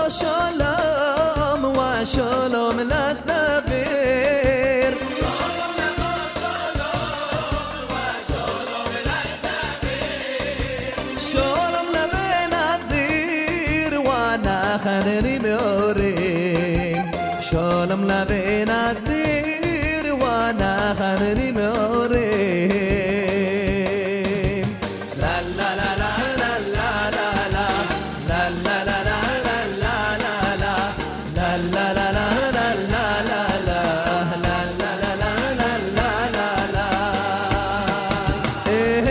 شلام و شلام للنبير شلام لما شلام و شلام للنبير شلام لبين الدير وانا خدري موريم شلام لبين الدير وانا خدري موريم